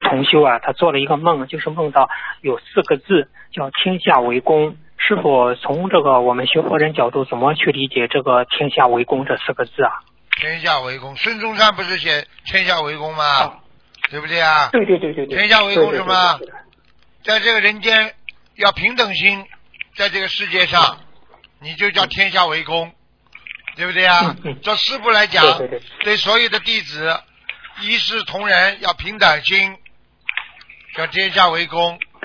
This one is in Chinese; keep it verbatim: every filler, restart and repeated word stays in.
同修啊，他做了一个梦，就是梦到有四个字叫天下为公。师傅，从这个我们学佛人角度，怎么去理解这个天下为公这四个字啊？ 天下为公，孙中山不是写天下为公吗？哦、对不对啊？ 对对对对对。 天下为公什么？在这个人间要平等心，在这个世界上，你就叫天下为公，对不对啊？ 嗯嗯、 做师父来讲， 对对对， 对所有的弟子一视同仁，要平等心，叫天下为公。